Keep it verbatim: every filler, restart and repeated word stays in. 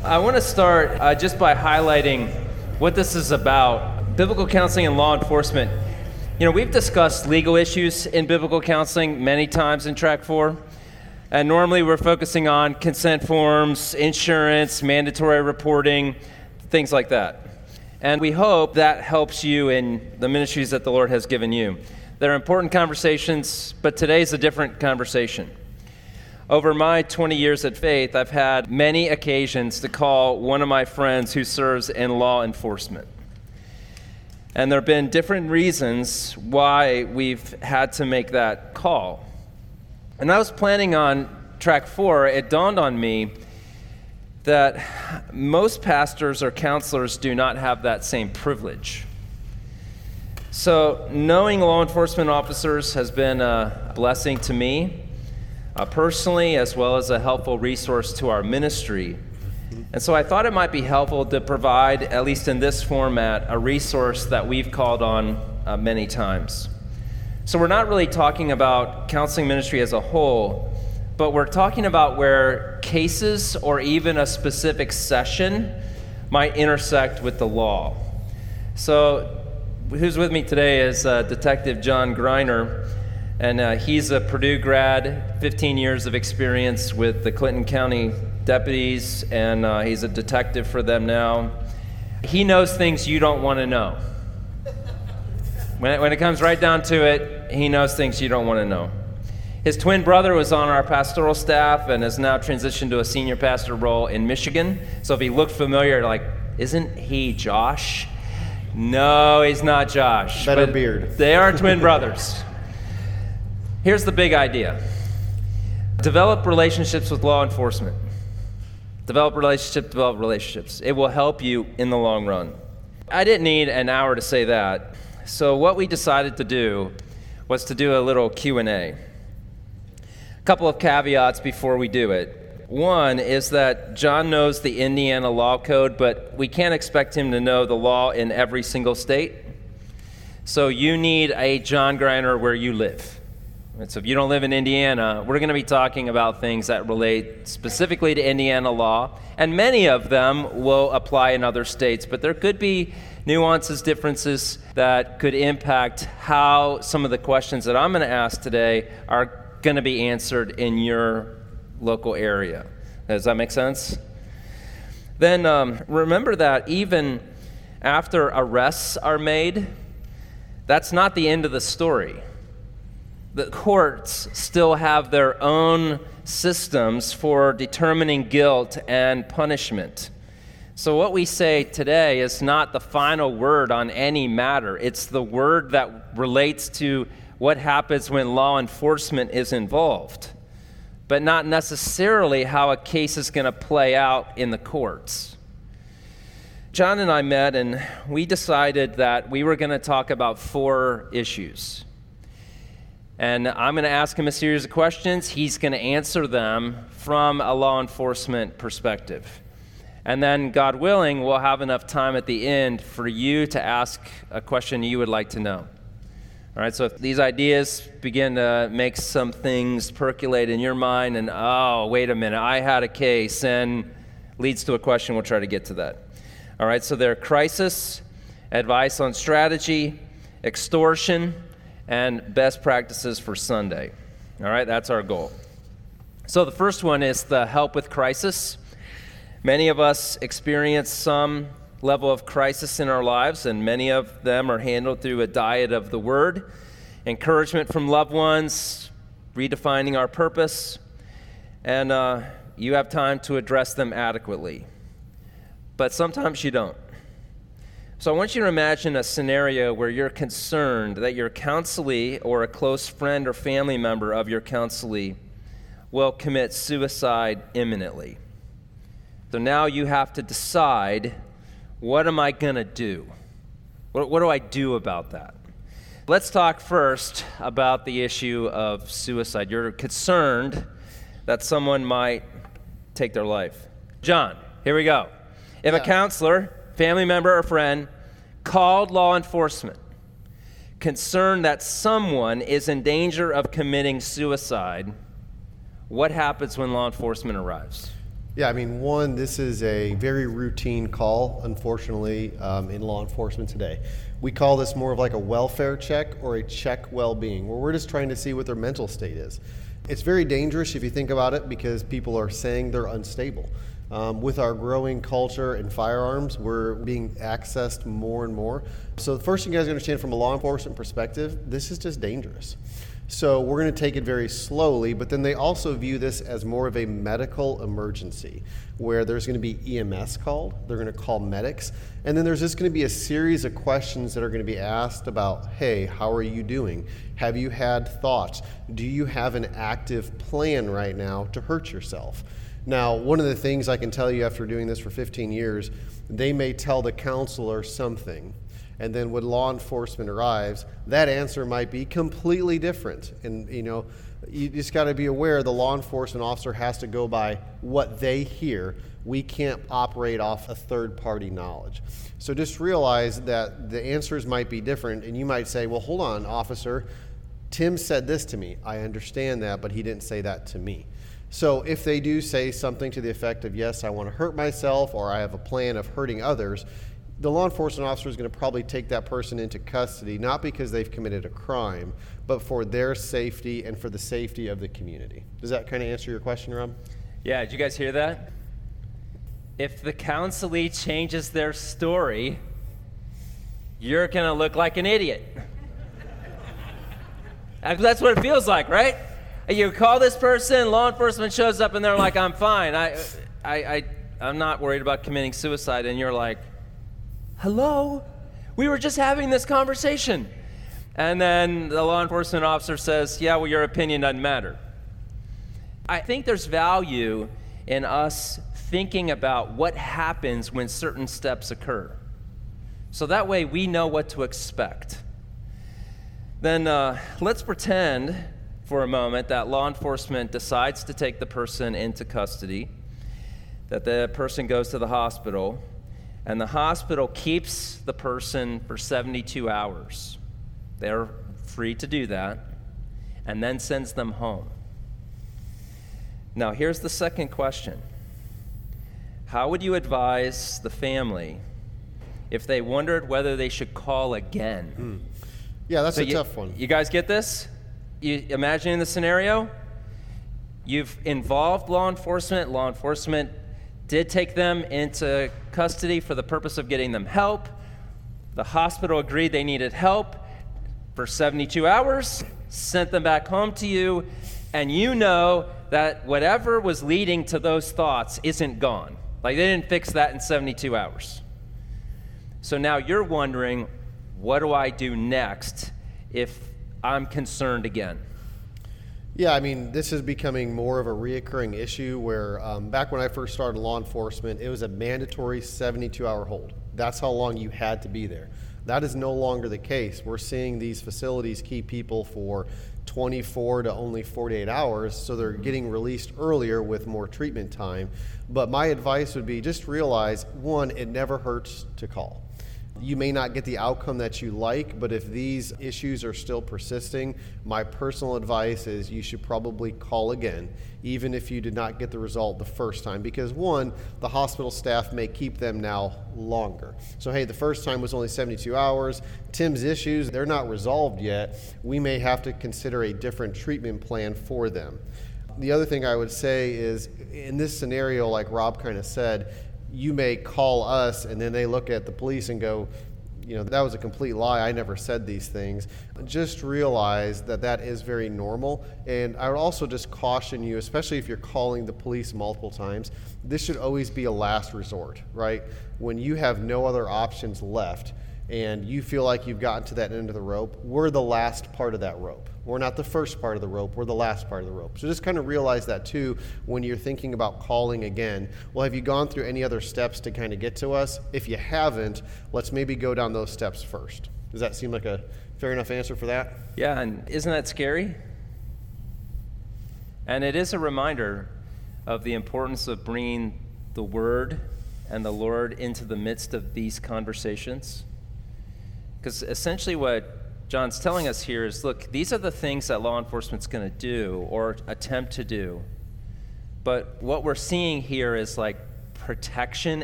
I want to start uh, just by highlighting what this is about. Biblical counseling and law enforcement. You know, we've discussed legal issues in biblical counseling many times in Track four. And normally we're focusing on consent forms, insurance, mandatory reporting, things like that. And we hope that helps you in the ministries that the Lord has given you. They're important conversations, but today's a different conversation. Over my twenty years at Faith, I've had many occasions to call one of my friends who serves in law enforcement. And there have been different reasons why we've had to make that call. And I was planning on Track four, it dawned on me that most pastors or counselors do not have that same privilege. So knowing law enforcement officers has been a blessing to me, uh, personally, as well as a helpful resource to our ministry. And so I thought it might be helpful to provide, at least in this format, a resource that we've called on uh, many times. So we're not really talking about counseling ministry as a whole, but we're talking about where cases or even a specific session might intersect with the law. So who's with me today is uh, Detective John Greiner, and uh, he's a Purdue grad, fifteen years of experience with the Clinton County deputies, and uh, he's a detective for them now. He knows things you don't want to know. When it, when it comes right down to it, he knows things you don't want to know. His twin brother was on our pastoral staff and has now transitioned to a senior pastor role in Michigan. So if he looked familiar, like, isn't he Josh? No, he's not Josh. Better beard. They are twin brothers. Here's the big idea. Develop relationships with law enforcement. Develop relationships, develop relationships. It will help you in the long run. I didn't need an hour to say that. So what we decided to do was to do a little Q and A. A couple of caveats before we do it. One is that John knows the Indiana law code, but we can't expect him to know the law in every single state. So you need a John Greiner where you live. And so if you don't live in Indiana, we're going to be talking about things that relate specifically to Indiana law, and many of them will apply in other states, but there could be nuances, differences that could impact how some of the questions that I'm going to ask today are going to be answered in your local area. Does that make sense? Then um, remember that even after arrests are made, that's not the end of the story. The courts still have their own systems for determining guilt and punishment. So what we say today is not the final word on any matter. It's the word that relates to what happens when law enforcement is involved, but not necessarily how a case is going to play out in the courts. John and I met, and we decided that we were going to talk about four issues. And I'm going to ask him a series of questions. He's going to answer them from a law enforcement perspective. And then, God willing, we'll have enough time at the end for you to ask a question you would like to know. All right, so if these ideas begin to make some things percolate in your mind and, oh, wait a minute, I had a case, and leads to a question, we'll try to get to that. All right, so they're crisis, advice on strategy, extortion, and best practices for Sunday. All right, that's our goal. So the first one is the help with crisis. Many of us experience some level of crisis in our lives, and many of them are handled through a diet of the Word, encouragement from loved ones, redefining our purpose, and uh, you have time to address them adequately. But sometimes you don't. So I want you to imagine a scenario where you're concerned that your counselee or a close friend or family member of your counselee will commit suicide imminently. So now you have to decide, what am I going to do? What, what do I do about that? Let's talk first about the issue of suicide. You're concerned that someone might take their life. John, here we go. If Yeah. a counselor, family member or friend, called law enforcement, concerned that someone is in danger of committing suicide, what happens when law enforcement arrives? Yeah, I mean, one, this is a very routine call, unfortunately, um, in law enforcement today. We call this more of like a welfare check or a check well-being, where we're just trying to see what their mental state is. It's very dangerous if you think about it because people are saying they're unstable. Um, with our growing culture in firearms, we're being accessed more and more. So the first thing you guys understand from a law enforcement perspective, this is just dangerous. So we're going to take it very slowly, but then they also view this as more of a medical emergency where there's going to be E M S called, they're going to call medics, and then there's just going to be a series of questions that are going to be asked about, hey, how are you doing? Have you had thoughts? Do you have an active plan right now to hurt yourself? Now, one of the things I can tell you after doing this for fifteen years, they may tell the counselor something, and then when law enforcement arrives, that answer might be completely different. And, you know, you just got to be aware the law enforcement officer has to go by what they hear. We can't operate off a third-party knowledge. So just realize that the answers might be different, and you might say, well, hold on, officer, Tim said this to me. I understand that, but he didn't say that to me. So if they do say something to the effect of, yes, I want to hurt myself, or I have a plan of hurting others, the law enforcement officer is going to probably take that person into custody, not because they've committed a crime, but for their safety and for the safety of the community. Does that kind of answer your question, Rob? Yeah, did you guys hear that? If the counselee changes their story, you're going to look like an idiot. That's what it feels like, right? You call this person, law enforcement shows up, and they're like, I'm fine. I, I, I, I'm not worried about committing suicide. And you're like, hello? We were just having this conversation. And then the law enforcement officer says, yeah, well, your opinion doesn't matter. I think there's value in us thinking about what happens when certain steps occur. So that way we know what to expect. Then uh, let's pretend for a moment that law enforcement decides to take the person into custody, that the person goes to the hospital, and the hospital keeps the person for seventy-two hours. They're free to do that, and then sends them home. Now, here's the second question. How would you advise the family if they wondered whether they should call again? Mm. Yeah, that's so a you, tough one. You guys get this? You imagining the scenario? You've involved law enforcement. Law enforcement did take them into custody for the purpose of getting them help. The hospital agreed they needed help for seventy-two hours, sent them back home to you, and you know that whatever was leading to those thoughts isn't gone. Like, they didn't fix that in seventy-two hours. So now you're wondering, what do I do next if I'm concerned again? Yeah, I mean, this is becoming more of a reoccurring issue where um, back when I first started law enforcement, it was a mandatory seventy-two hour hold. That's how long you had to be there. That is no longer the case. We're seeing these facilities keep people for twenty-four to only forty-eight hours, so they're getting released earlier with more treatment time. But my advice would be just realize, one, it never hurts to call. You may not get the outcome that you like, but if these issues are still persisting, my personal advice is you should probably call again, even if you did not get the result the first time. Because one, the hospital staff may keep them now longer. So hey, the first time was only seventy-two hours. Tim's issues, they're not resolved yet. We may have to consider a different treatment plan for them. The other thing I would say is, in this scenario, like Rob kind of said, you may call us and then they look at the police and go, you know, that was a complete lie. I never said these things. Just realize that that is very normal. And I would also just caution you, especially if you're calling the police multiple times, this should always be a last resort, right? When you have no other options left and you feel like you've gotten to that end of the rope, we're the last part of that rope. We're not the first part of the rope, we're the last part of the rope. So just kind of realize that too when you're thinking about calling again. Well, have you gone through any other steps to kind of get to us? If you haven't, let's maybe go down those steps first. Does that seem like a fair enough answer for that? Yeah, and isn't that scary? And it is a reminder of the importance of bringing the Word and the Lord into the midst of these conversations. Because essentially what John's telling us here is, look, these are the things that law enforcement's going to do or attempt to do. But what we're seeing here is like protection